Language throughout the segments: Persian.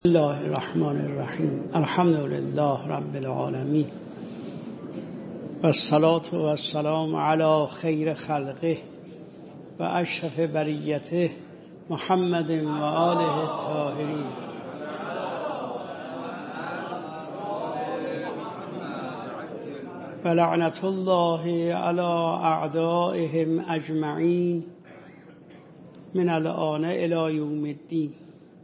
الله الرحمن الرحیم الحمد لله رب العالمین و الصلاة و السلام علی خیر خلقه و اشرف بریته محمد و آله الطاهرین. و لعنت الله علی اعدائهم اجمعین من الآن الی یوم الدین.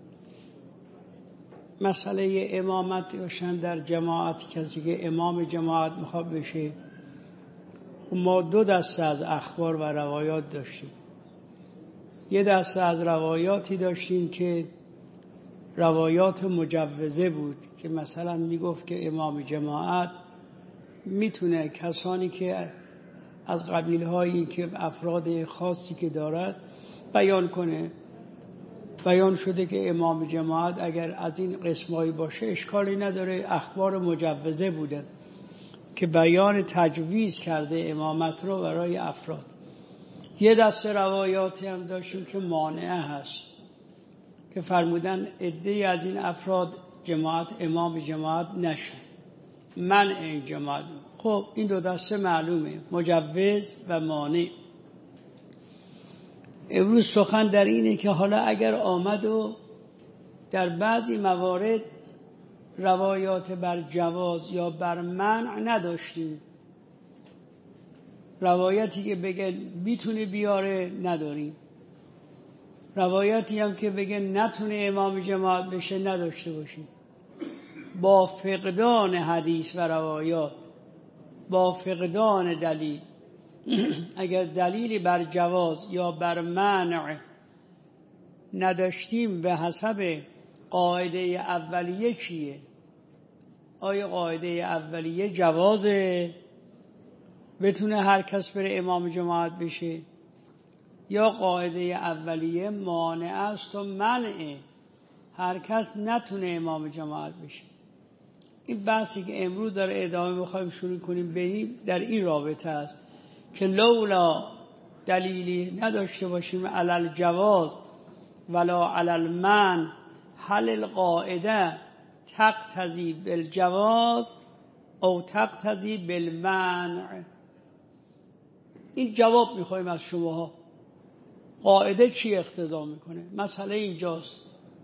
مسئله امامت روشن در جماعت، کسی که امام جماعت میخواد بشه، ما دو دسته از اخبار و روایات داشتیم. یه دسته از روایاتی داشتیم که روایات مجوزه بود که مثلا میگفت که امام جماعت میتونه کسانی که از قبیلهایی که افراد خاصی که دارد بیان کنه. بیان شده که امام جماعت اگر از این قسمایی باشه اشکالی نداره. اخبار مجوزه بودن که بیان تجویز کرده امامت رو برای افراد. یه دسته روایاتی هم داشتیم که مانعه هست که فرمودن عده‌ای از این افراد جماعت امام جماعت نشن، منع این جماعت. خب این دو دسته معلومه، مجوز و مانع. امروز سخن در اینه که حالا اگر آمد و در بعضی موارد روایات بر جواز یا بر منع نداشتیم، روایتی که بگه میتونه بیاره نداریم، روایتی هم که بگه نتونه امام جماعت بشه نداشته باشیم. با فقدان حدیث و روایات، با فقدان دلیل، اگر دلیلی بر جواز یا بر منع نداشتیم به حسب قاعده اولیه چیه؟ آیا قاعده اولیه جوازه بتونه هر کس بره امام جماعت بشه، یا قاعده اولیه مانع است و منع هر کس نتونه امام جماعت بشه؟ این بحثی که امروز داره ادامه میخوایم شروع کنیم بریم در این رابطه است که لولا دلیلی نداشته باشیم علی الجواز ولا علی المنع هل القاعده تقتضی بالجواز او تقتضی بالمنع. این جواب میخوایم از شماها. قاعده چی اقتضا میکنه؟ مسئله اینجاست.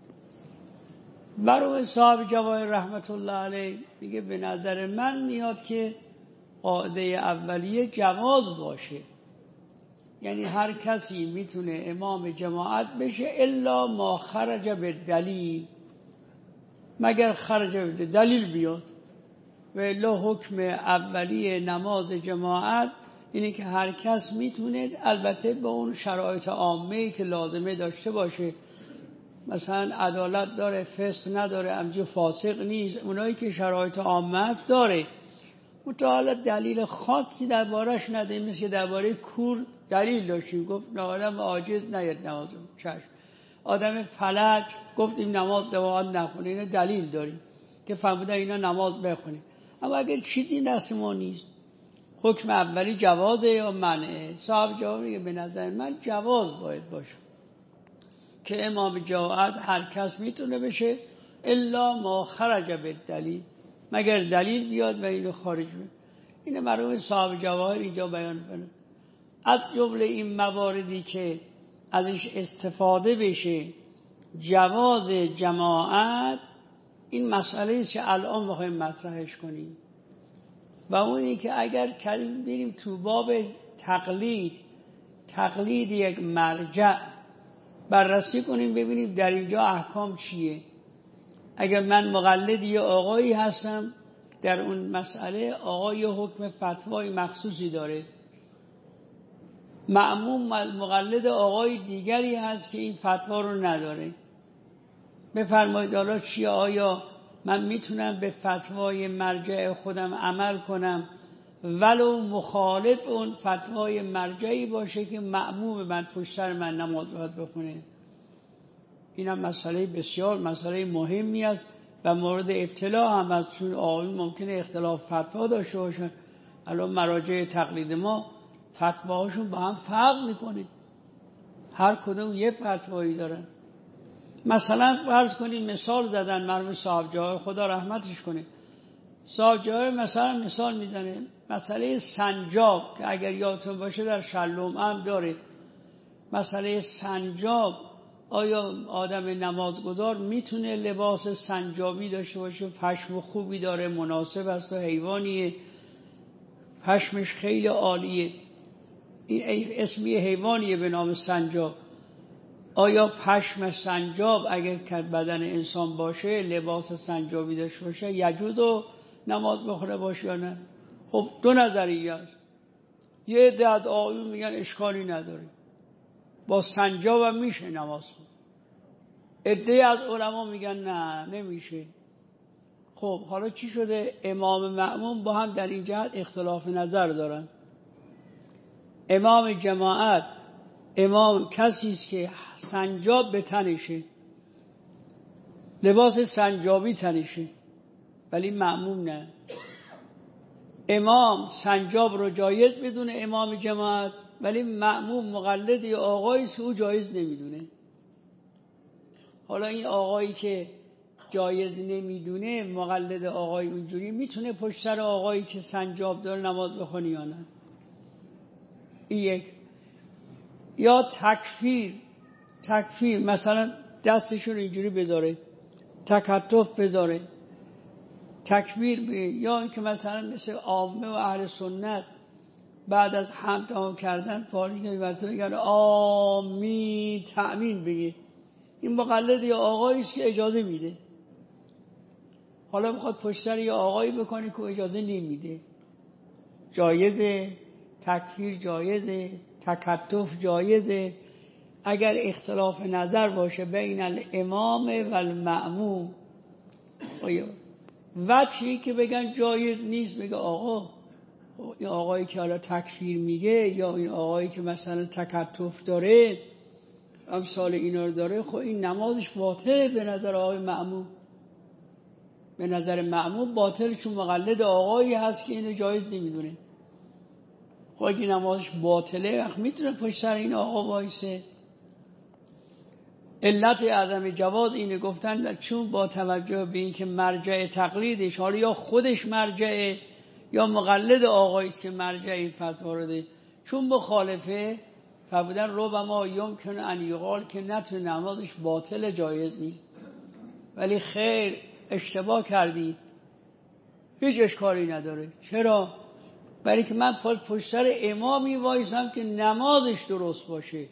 مرحوم صاحب جواهر رحمت الله علیه میگه به نظر من میاد که قاعده اولیه جواز باشه، یعنی هر کسی میتونه امام جماعت بشه الا ما خرج به دلیل، مگر خرج به دلیل بیاد. و الا حکم اولیه نماز جماعت اینه که هر کس میتونه، البته به اون شرایط عامه‌ای که لازمه داشته باشه، مثلا عدالت داره، فسق نداره، همچنین فاسق نیست، اونایی که شرایط عامه داره. متعال دلیل خاصی دربارش نداریم. مثل درباره کور دلیل داشتیم، گفت آدم عاجز نیاد نماز چشم. آدم فلج گفتیم نماز دوام نخونه، اینا دلیل داریم که فرمودن اینا نماز بخونه. اما اگر چیزی دست ما نیست، حکم اولی جوازه یا منعه؟ صاحب جواب میگه به نظر من جواز باید باشه که امام جماعت هر کس میتونه بشه الا ما خرج به دلیل، مگر دلیل بیاد و اینو خارج بشه. این مرحوم صاحب جواهر اینجا بیان کنه. از جمله این مواردی که ازش استفاده بشه جواز جماعت، این مسئله است که الان میخوایم مطرحش کنیم. و اونی که اگر بریم تو باب تقلید یک مرجع بررسی کنیم ببینیم در اینجا احکام چیه. اگر من مقلد یه آقایی هستم، در اون مسئله آقای حکم فتوای مخصوصی داره، مأموم مقلد آقای دیگری هست که این فتوا رو نداره، بفرمایید حالا چیه؟ آیا من میتونم به فتوای مرجع خودم عمل کنم ولو مخالف اون فتوای مرجعی باشه که مأموم من پشت سر من نماز باید بخونه؟ اینم مسئله بسیار مسئله مهمی است و مورد ابتلا هم از، چون آقایون ممکنه اختلاف فتوا داشته باشن. الان مراجع تقلید ما فتواهاشون با هم فرق میکنه، هر کدوم یه فتوایی دارن. مثلا فرض کنید مثال زدن مرحوم صاحب جای خدا رحمتش کنه، صاحب جای مثلا مثال میزنه مسئله سنجاب که اگر یادتون باشه در شلوم هم داره. مسئله سنجاب، آیا آدم نمازگزار میتونه لباس سنجابی داشته باشه؟ پشم خوبی داره، مناسب است و حیوانیه، پشمش خیلی عالیه، این اسمی حیوانیه به نام سنجاب. آیا پشم سنجاب اگر که بدن انسان باشه، لباس سنجابی داشته باشه، یجوز و نماز بخونه باشه یا نه؟ خب دو نظریه است. یه عده از آقایون میگن اشکالی نداره، با سنجاب هم میشه نماز خون. عده از علما میگن نه نمیشه. خب حالا چی شده؟ امام مأموم با هم در این جهت اختلاف نظر دارن. امام جماعت امام کسی است که سنجاب به تنشه، لباس سنجابی تنشه، ولی مأموم نه. امام سنجاب رو جایز بدونه امام جماعت، ولی مأموم مقلد آقایی است او جایز نمیدونه. حالا این آقایی که جایز نمیدونه، مقلد آقای اونجوری، میتونه پشت سر آقایی که سنجاب داره نماز بخونه یا نه؟ این یک. یا تکفیر مثلا دستشون اینجوری بذاره، تکتف بذاره، تکبیر یا اینکه مثلا مثل عامه و اهل سنت بعد از حمد کردن فارغ میبرده بگن آمین تأمین بگه. این مقلد یا آقایی است که اجازه میده. حالا میخواد پشت سر یا آقایی بکنه که اجازه نمیده. جایزه، تکفیر جایزه، تکتف جایزه. اگر اختلاف نظر باشه بین الامام و المأموم، وجهی که بگن جایز نیست، بگه آقا این آقایی که حالا تکفیر میگه یا این آقایی که مثلا تکتف داره امثال اینا رو داره، خب این نمازش باطله به نظر آقای مأموم. به نظر مأموم باطل، چون مقلد آقایی هست که اینو جایز نمیدونه. خب اگه نمازش باطله وقت میتونه پشت سر این آقا وایسه. علت عدم جواز اینه گفتن چون با توجه به اینکه مرجع تقلیدش حالا یا خودش مرجعه یا مقلد آقایی است که مرجع فتوا رو ده، چون مخالفه فرمودن ربما یمکن ان یقال که نتونه نمازش باطل جایز نیست. ولی خیر اشتباه کردی، هیچ اشکالی نداره. چرا؟ برای که من پشت سر امامی وایسم که نمازش درست باشه،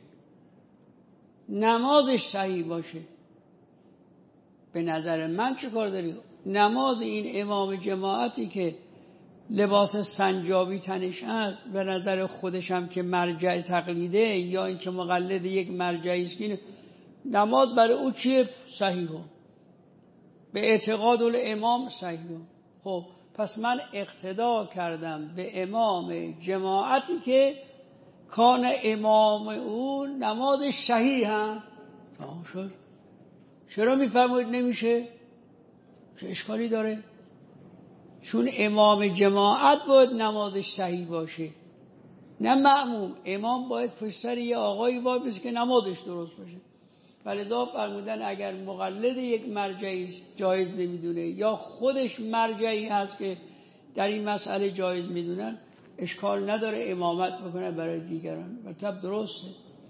نمازش صحیح باشه. به نظر من چه کار داری؟ نماز این امام جماعتی که لباس سنجابی تنش است، به نظر خودشم که مرجع تقلیده یا اینکه مقلد یک مرجعی است که نماز برای او چیه؟ صحیحه، به اعتقاد الامام صحیحه. خب پس من اقتدا کردم به امام جماعتی که کان امام او نمازش صحیح هم. شد. چرا میفرمایید نمیشه؟ چه اشکالی داره؟ چون امام جماعت باید نمازش صحیح باشه، نه مأموم. امام باید پشت سر یه آقایی باید بشه که نمازش درست باشه. ولذا فرمودن اگر مقلد یک مرجعی جایز نمیدونه یا خودش مرجعی هست که در این مسئله جایز میدونن، اشکال نداره امامت بکنه برای دیگران و طب درسته.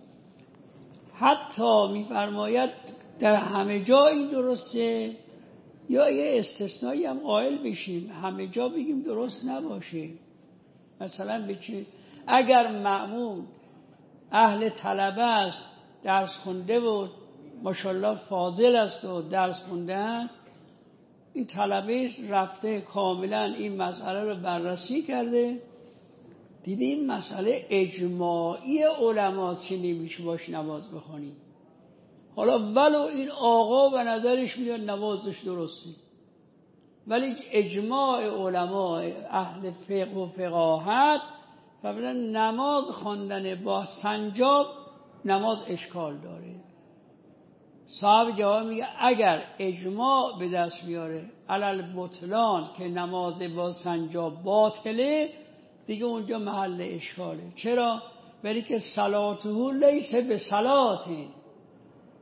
حتی میفرماید در همه جا این درسته، یا یه استثنایی هم قائل بشیم همه جا بگیم درست نباشه. مثلا بچه اگر مأموم اهل طلبه است، درس خونده بود، ماشاءالله فاضل است و درس خونده است، این طلبه رفته کاملا این مسئله رو بررسی کرده، دیده این مسئله اجماعی علماست که نمیشه باش نماز بخونی. حالا ولو این آقا به نظرش میاد نمازش درسته، ولی اجماع علما اهل فقه و فقاهت فرمودن نماز خواندن با سنجاب نماز اشکال داره. صاحب جواب میگه اگر اجماع به دست میاره علل بطلان که نماز با سنجاب باطله، دیگه اونجا محل اشکاله. چرا؟ برای که صلاته لیس به صلاته،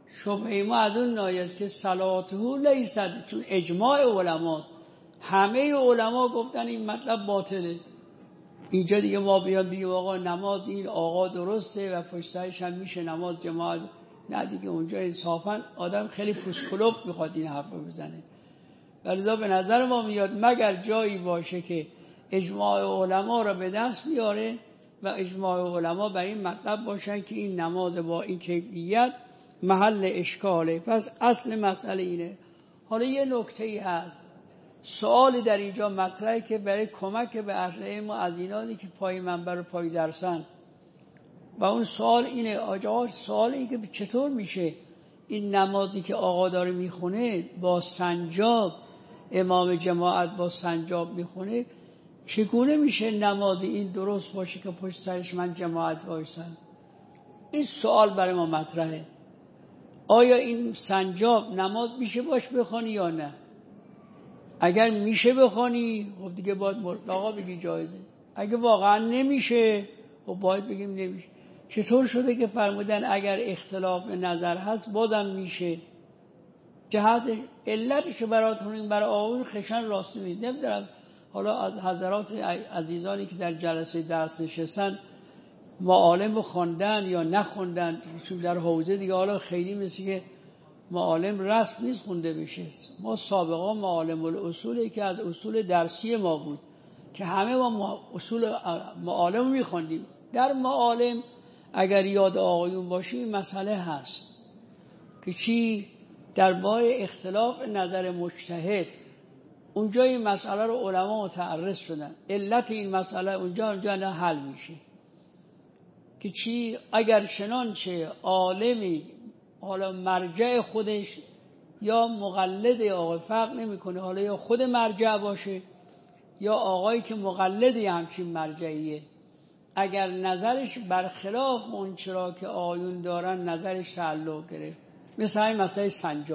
شبهه ما از اون ناحیه است که صلاته لیست، چون اجماع علماست، همه علما گفتن این مطلب باطله. اینجا دیگه ما بیان بگیم آقا نماز این آقا درسته و پشت سرش هم میشه نماز جماعت، نه دیگه اونجا انصافا آدم خیلی پوسکلوب میخواد این حرف رو بزنه. ولذا به نظر ما میاد مگر جایی باشه که اجماع علما را به دست بیاره و اجماع علما بر این مطلب باشن که این نماز با این کیفیت محل اشکاله. پس اصل مسئله اینه. حالا یه نکته‌ای هست، سوالی در اینجا مطرحه که برای کمک به اهل علم و از اینانی که پای منبر و پای درسن، و اون سوال اینه، آقا سوال اینه که چطور میشه این نمازی که آقا داره میخونه با سنجاب، امام جماعت با سنجاب میخونه، چگونه میشه نمازی این درست باشه که پشت سرش من جماعت باشن؟ این سوال برای ما مطرحه. آیا این سنجاب نماز میشه باش بخونی یا نه؟ اگر میشه بخونی خب دیگه باید مطلقا بگی جایزه، اگه واقعا نمیشه خب باید بگیم نمیشه. چطور شده که فرمودن اگر اختلاف نظر هست بازم میشه؟ جهت علتش براتون این برای آقایون خشن راست نمید. نمیدونم حالا از حضرات عزیزانی که در جلسه درس نشستن معالم خوندن یا نخوندن، چون در حوزه دیگه حالا خیلی مثل که معالم رسم نیست خونده بشه. ما سابقا معالم الاصولی که از اصول درسی ما بود که همه ما اصول معالم میخوندیم. در معالم اگر یاد آقایون باشه این مسئله هست که چی درباره اختلاف نظر مجتهد، اونجا این مسئله رو علما متعرض شدن، علت این مسئله اونجا نه حل میشه که چی اگر چنانچه عالمی حالا مرجع خودش یا مقلد آقای فرق نمیکنه، حالا یا خود مرجع باشه یا آقایی که مقلدی همچین مرجعیه، اگر نظرش برخلاف اون چرا که آیون دارن نظرش تعلق گرفت، مثل همین مسئله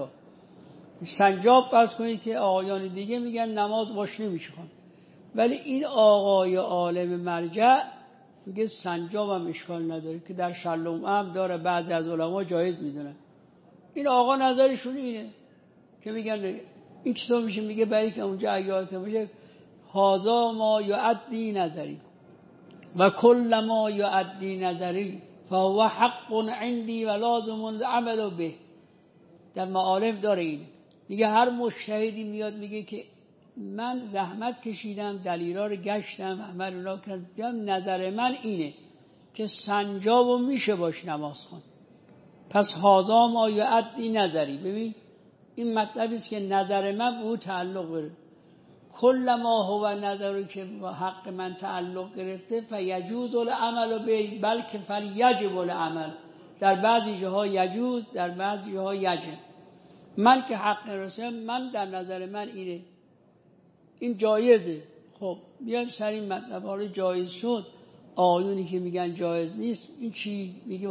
سنجاب فرض کنید که آقایان دیگه میگن نماز باش نمیشه خوند، ولی این آقای عالم مرجع میگه سنجاب هم اشکال نداره که در شلوم هم داره، بعضی از علما جایز میدونن. این آقا نظرشون اینه که میگن این چطور میشه؟ میگه برای که اونجا آیات میشه هازا ما یعدی نظری و کل ما یعدی نظری فهو حق عندی و لازم العمل به. در معالم داره اینه، میگه هر مجتهدی میاد میگه که من زحمت کشیدم، دلیلا رو گشتم، عمل اونا کردم، نظر من اینه که سنجابو میشه باش نماز خوند. پس هازا ما یعدی نظری. ببین این مطلبی است که نظر من به او تعلق داره. کل ما هو نظری که با حق من تعلق گرفته فیجوز العمل به، بلکه فلیجب العمل. در بعضی جاها یجوز، در بعضی جاها یجب. من که حق نرسم، من در نظر من اینه، این جایزه. خب بیایم سر این مطلب. حالا جایز شد، آیونی که میگن جایز نیست این چی؟ میگه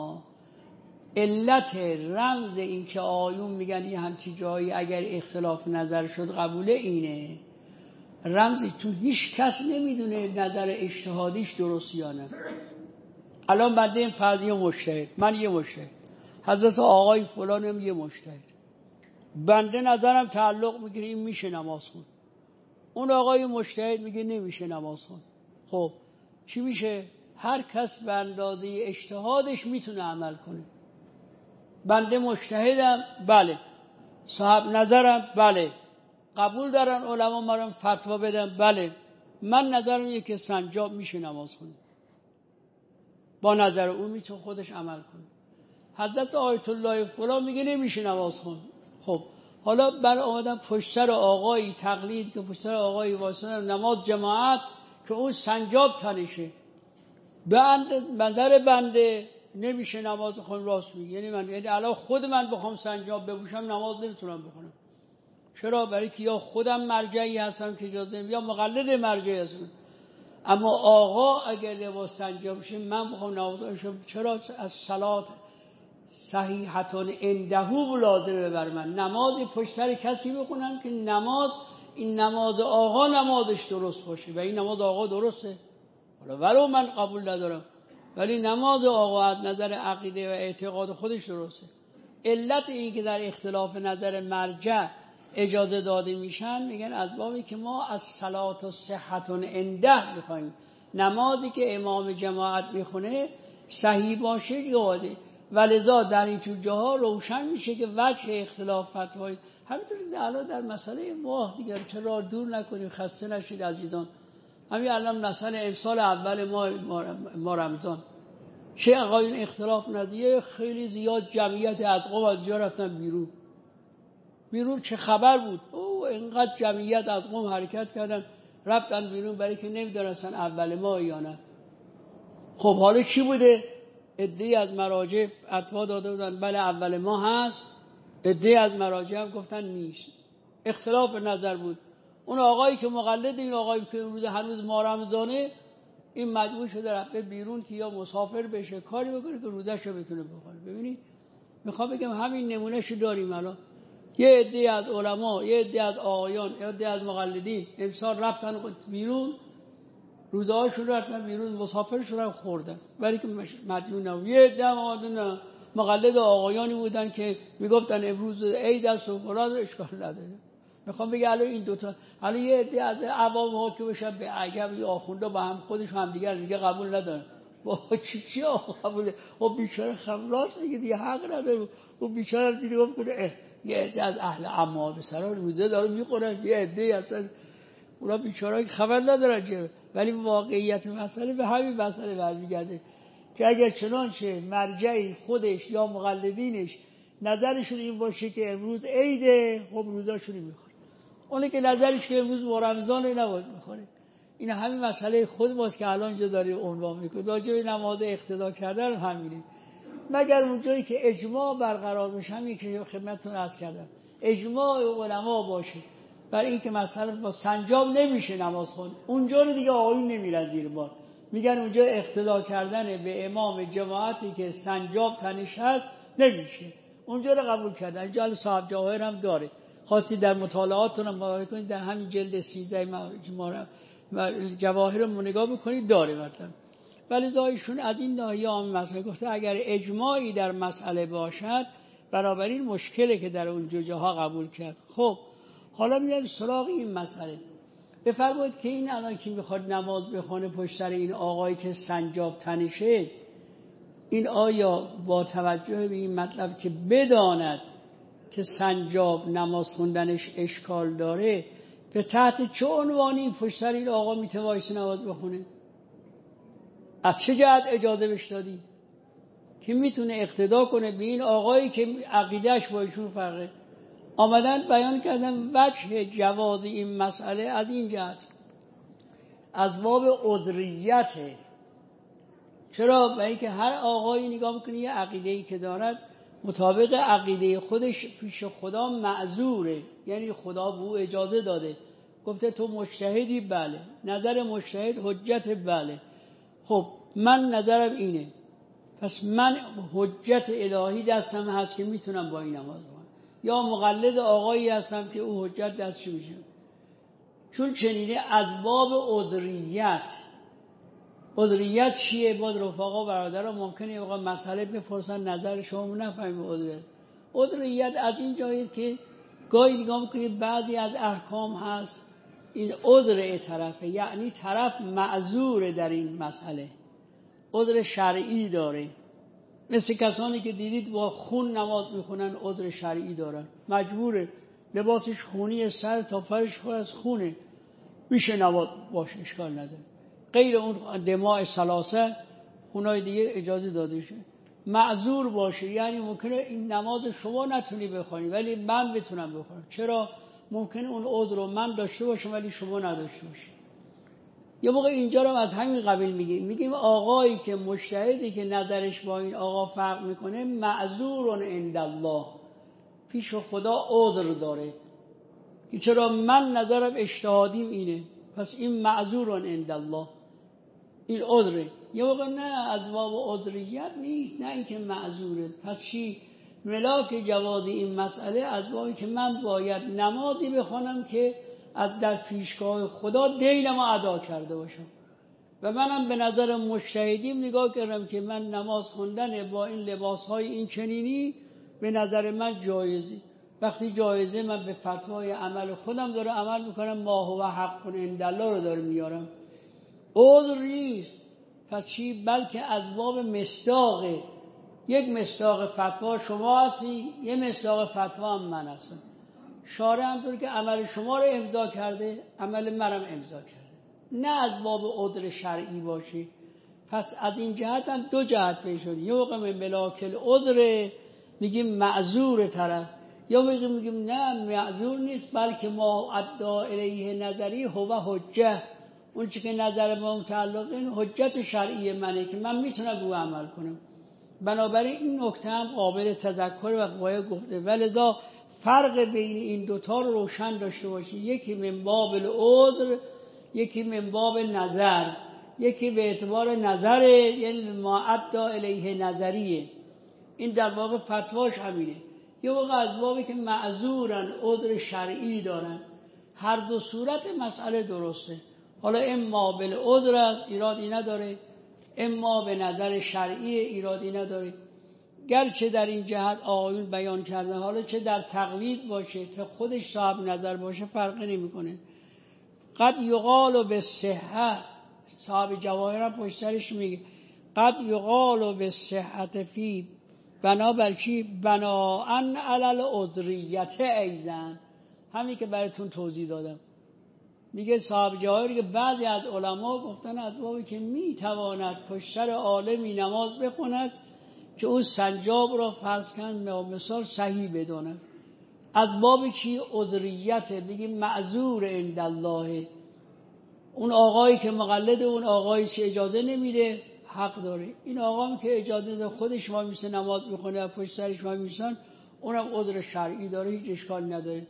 علت رمز این که آیون میگن یه همچی جایی اگر اختلاف نظر شد قبوله اینه. رمزی تو هیچ کس نمیدونه نظر اجتهادیش درست یا نه. الان بنده این فرض یه مجتهد، من یه مجتهد، حضرت آقای فلانم یه مجتهد، بنده نظرم تعلق میگیره این میشه نماز خون، اون آقای مجتهد میگه نمیشه نماز خون. خب چی میشه؟ هر کس به اندازه اجتهادش میتونه عمل کنه. بنده مجتهدم، بله، صاحب نظرم، بله، قبول دارن علما مرا فتوا بدن، بله، من نظرم اینه که سنجاب میشه نماز خون، با نظر اون میتونه خودش عمل کنه. حضرت آیت الله فلان میگه نمیشه نماز خون. خب حالا برای آمدن پشت سر آقایی تقلید که پشت سر آقایی واسه نماز جماعت که اون سنجاب تنشه، بنده نمیشه نماز خون، راست میگه. یعنی الان خود من بخوام سنجاب بپوشم نماز نمیتونم بخونم. چرا؟ برای که یا خودم مرجعی هستم که اجازه یا مقلد مرجعی هستم. اما آقا اگر لباس سنجاب بشه من بخوام نماز بخونم، چرا؟ از صلات صحیحتون اندهو لازمه بر من نماز پشت سر کسی بخونم که این نماز آقا نمازش درست باشه. و این نماز آقا درسته، ولو من قبول ندارم، ولی نماز آقا از نظر عقیده و اعتقاد خودش درسته. علت این که در اختلاف نظر مرجع اجازه داده میشن میگن از بابی که ما از صلات و صحت عنده میخوایم، نمازی که امام جماعت میخونه صحیح باشه جواده، ولذا در این جاها روشن میشه که وجه اختلاف فتوای همینطور الان در مسئله ماه دیگر چرا دور نکنیم، خسته نشید عزیزان. همین الان مسئله امسال اول ما رمضان چه آقایون اختلاف نظریه خیلی زیاد، جمعیت از قوم از جا رفتن بیرون چه خبر بود؟ او اینقدر جمعیت از قوم حرکت کردن رفتن بیرون برای که نمیدونستن اول ماه یا نه. خب حالا چی بوده؟ عده‌ای از مراجع فتوا داده بودن بله اول ماه هست، عده‌ای از مراجع هم گفتن نیست. اختلاف نظر بود. اون آقایی که مقلد این آقایی که روز هنوز ما رمضانه، این مجبور شده رفته بیرون که یا مسافر بشه کاری بکنه که روزشو بتونه بخوره. ببینید میخوام بگم همین نمونهشو داریم الان. یه عده‌ای از علما، یه عده‌ای از آقایان، یه عده‌ای از مقلدین امسال رفتن بیرون، روزهاشون رفتن بیرون، مسافرشون رو خوردن برای که مدیون نبود. یه عده مقلد آقایانی بودن که میگفتن امروز عید است و فلان، اشکال نداره. میخوام بگم الان این دوتا، الان یه عده از عوام ها که بشن به عجب این آخوندا با هم خودشون هم دیگه قبول ندارن. با چی قبوله؟ خب بیچاره خلاص میگه دیگه حق نداره. اون بیچاره هم دیگه گفت کنه یه عده از اهل عمار به سرا روزه داره میخورن، یه عده اصلا اونا بیچاره خبر ندارن چه. ولی واقعیت مسئله به همین مسئله برمیگرده که اگر چنانچه مرجعی خودش یا مقلدینش نظرشون این باشه که امروز عیده، خب روزاشون میخوره. اونه که نظرش که امروز رمضان نباید میخوره. این همین مسئله خود ماست که الان جا داریم عنوان میکنه. راجع به نماز اقتدا کردن همینه. مگر اونجایی که اجماع برقرار بشه، همین که خدمتتون عرض کردم اجماع علما باشه برای این که مثلا با سنجاب نمیشه نماز خوند، اونجا رو دیگه آقایون نمیرن زیر بار، میگن اونجا اقتدا کردن به امام جماعتی که سنجاب تنش هست نمیشه، اونجا رو قبول کردن. اینجا صاحب جواهر هم داره، خواستی در مطالعاتتون هم مراجعه کنید، در همین جلد 13 جواهر رو نگاه بکنید داره مطلب. ولی زایشون از این ناحیه هم مسئله گفته اگر اجماعی در مسئله باشد بنابراین مشکلی که در اون جاها قبول کرد. خب حالا میاد سراغ این مسئله. بفرمایید که این الان که میخواد نماز بخونه پشت سر این آقایی که سنجاب تنشه، این آیا با توجه به این مطلب که بداند که سنجاب نماز خوندنش اشکال داره، به تحت چه عنوانی پشت سر این آقا میتوایست نماز بخونه؟ از چه جهت اجازه بهش دادی که میتونه اقتدا کنه به این آقایی که عقیدهش با ایشون فرقه؟ آمدن بیان کردن وجه جواز این مسئله از این جهت، از باب عذریته. چرا؟ برای اینکه هر آقایی نگاه میکنه یه عقیده‌ای که دارد مطابق عقیده خودش پیش خدا معذوره، یعنی خدا به او اجازه داده، گفته تو مجتهدی، بله، نظر مجتهد حجت، بله، خب من نظرم اینه، پس من حجت الهی دستم هست که میتونم با این نماز بخونم، یا مقلد آقایی هستم که او حجت دستش میشه. چون چنینه از باب عذریت چیه؟ باز رفقا برادران ممکنه یه مسئله بپرسن نظر شما نفهمید. عذریت از این جایی که گاهی نگاه میکنید بعضی از احکام هست این عذر طرفه، یعنی طرف معذور در این مسئله، عذر شرعی داره. مثل کسانی که دیدید با خون نماز میخونن عذر شرعی دارن، مجبوره، لباسش خونی سر تا پایش پر از خونه، میشه نماز باشه، اشکال نداره. غیر اون دماء ثلاثه خونای دیگه اجازه داده شه. معذور باشه یعنی ممکنه این نماز شما نتونی بخونی ولی من بتونم بخونم. چرا؟ ممکنه اون عذر رو من داشته باشم ولی شما نداشته باشی. یه موقع اینجا رو از همین قبیل میگیم آقایی که مجتهدی که نظرش با این آقا فرق میکنه معذور عند الله، پیش خدا عذر داره. چرا؟ من نظرم اجتهادیم اینه، پس این معذور عند الله، این عذره. یه موقع نه از باب عذریت نیست، نه اینکه معذوره. پس چی؟ ملاک جواز این مسئله از بابی که من باید نمازی بخونم که از در پیشگاه خدا دینمو ادا کرده باشم و منم به نظر مجتهدیم نگاه کردم که من نماز خوندن با این لباسهای این چنینی به نظر من جایزه. وقتی جایزه، من به فتوای عمل خودم داره عمل میکنم، ما هو حق عند الله رو داره میارم، عذر نیست. پس چی؟ بلکه از باب مصداقه. یک مصداق فتوا شما هستی، یه مصداق فتوا هم من هستم. شارع همطور که عمل شما رو امضا کرده، عمل منم امضا کرده، نه از باب عذر شرعی باشه. پس از این جهت هم دو جهت پیش شد. یه موقع من ملاک العذر میگیم معذور طرف، یا میگیم نه معذور نیست، بلکه ما ادعا الیه نظری هو حجه، اون چی که نظر ما متعلق این حجت شرعی منه که من میتونم رو عمل کنم. بنابراین این نکته هم قابل تذکر و باید گفته. ولذا فرق بین این دوتا رو روشن داشته باشی، یکی من باب العذر، یکی من باب نظر. یکی به اعتبار نظر، یعنی ما ادعا الیه نظریه، این در واقع فتواش همینه. یه موقع از بابی که معذورن، عذر شرعی دارن. هر دو صورت مسئله درسته. حالا اما بالعذر است، ایرادی نداره، اما به نظر شرعی ایرادی نداره. گرچه در این جهت آقایون بیان کرده، حالا چه در تقلید باشه تا خودش صاحب نظر باشه فرقی نمیکنه. قد یقال بالصحه، صاحب جواهر هم پشترش میگه قد یقال بالصحه فی بنابر چی؟ بناءً علی العذریت ایضا، همین که براتون توضیح دادم. میگه صاحب جواهر که بعضی از علما گفتن از بابی که میتواند پشتر عالمی نماز بخوند که اون سنجاب را فرض کن مثال صحیح بداند، از بابی چی؟ عذریت، بگیم معذور عند الله. اون آقایی که مقلد اون آقایی که اجازه نمیده حق داره. این آقا هم که اجازه ده خودش وای میسه نماز میخونه، پشت سرش وای میسن، اونم عذر شرعی داره، هیچ اشکال نداره.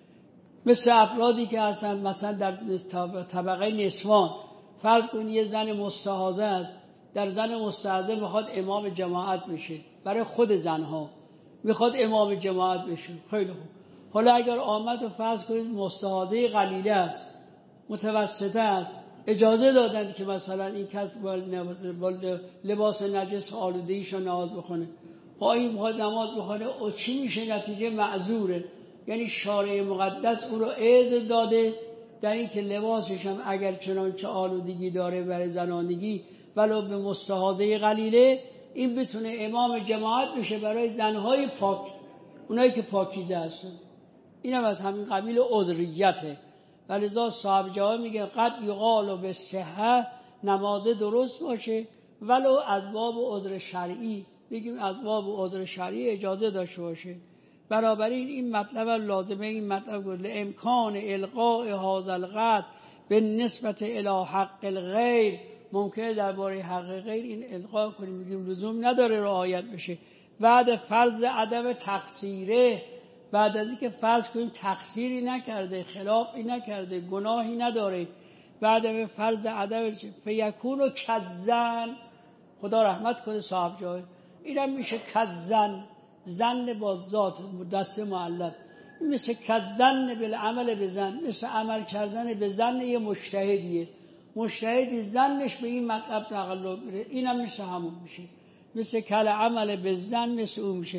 مثل افرادی که هستن مثلا در طبقه نسوان، فرض کن یه زن مستحاضه است، در زن مستحاضه میخواد امام جماعت بشه، برای خود زنها میخواد امام جماعت بشه، خیلی خوب. حالا اگر آمد و فرض کنید مستحاضه قلیله است، متوسطه است، اجازه دادند که مثلا این کس با لباس نجس آلوده‌ایش رو نماز بخونه، با این میخواد نماز بخونه، او چی میشه؟ نتیجه معذوره. یعنی شارع مقدس او رو اذن داده در این که لباسش هم اگر چنانچه آلودگی داره برای زنانگی ولو به مستحاضه قلیله، این بتونه امام جماعت بشه برای زنهای پاک، اونایی که پاکیزه هستن. این هم از همین قبیل عذریته. ولذا صاحب جواب میگه قد یقال بالصحه، نماز درست باشه ولو از باب عذر شرعی، بگیم از باب عذر شرعی اجازه داشته باشه. بنابراین این مطلب لازمه، این مطلب گفت امکان القاء هذا القد به نسبت الی حق الغیر، ممکنه درباره حق غیر این القا کنیم، میگیم لزوم نداره رعایت بشه. بعد فرض عدم تقصیره، بعد از اینکه فرض کنیم تقصیری نکرده، خلافی نکرده، گناهی نداره، بعد به فرض عدم فیکون کذن، خدا رحمت کنه صاحب جای، اینم میشه کذن، زن با ذات دست معلق، مثل کذن بالعمل بزن، مثل عمل کردن به زن یه مجتهدیه، مجتهدی زنش به این مطلب تقلب میره، اینم مثل همون میشه، مثل کل عمل به زن مثل اون میشه.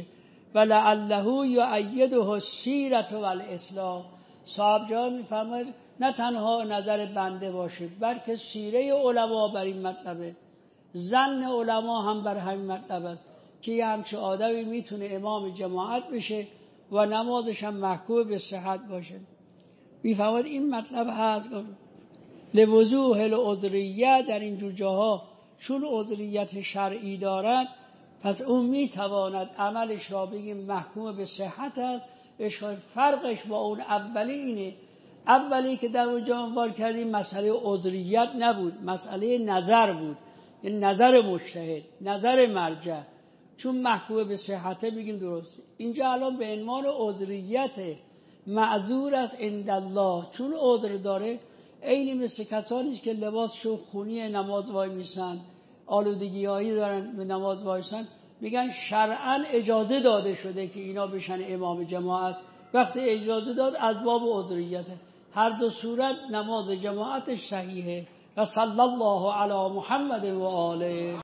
ولعله یؤیده السیرة والاسلام، صاحب جان میفرماید نه تنها نظر بنده باشه بلکه سیره علما بر این مطلبه، زن علما هم بر همین مطلب است که یه همچه آدمی میتونه امام جماعت بشه و نمازش هم محکوم به صحت باشه. میفرماید این مطلب هست لوضوح العذریه، در این جور جاها چون عذریت شرعی دارد پس اون میتواند عملش را بگیم محکوم به صحت است. فرقش با اون اولی اینه، اولی که در اونجا عنوان کردیم مسئله عذریت نبود، مسئله نظر بود، این نظر مجتهد، نظر مرجع، چون محکوم به صحته بگیم درست. اینجا الان به عنوان عذریت معذور است عند الله، چون عذر داره، عینی مثل کسانی که لباسشون خونی نماز وای میسن، آلودگی‌هایی دارن به نماز وایسن، میگن شرعاً اجازه داده شده که اینا بشن امام جماعت. وقتی اجازه داد از باب عذریته، هر دو صورت نماز جماعتش صحیحه. و صلی الله علی محمد و آله.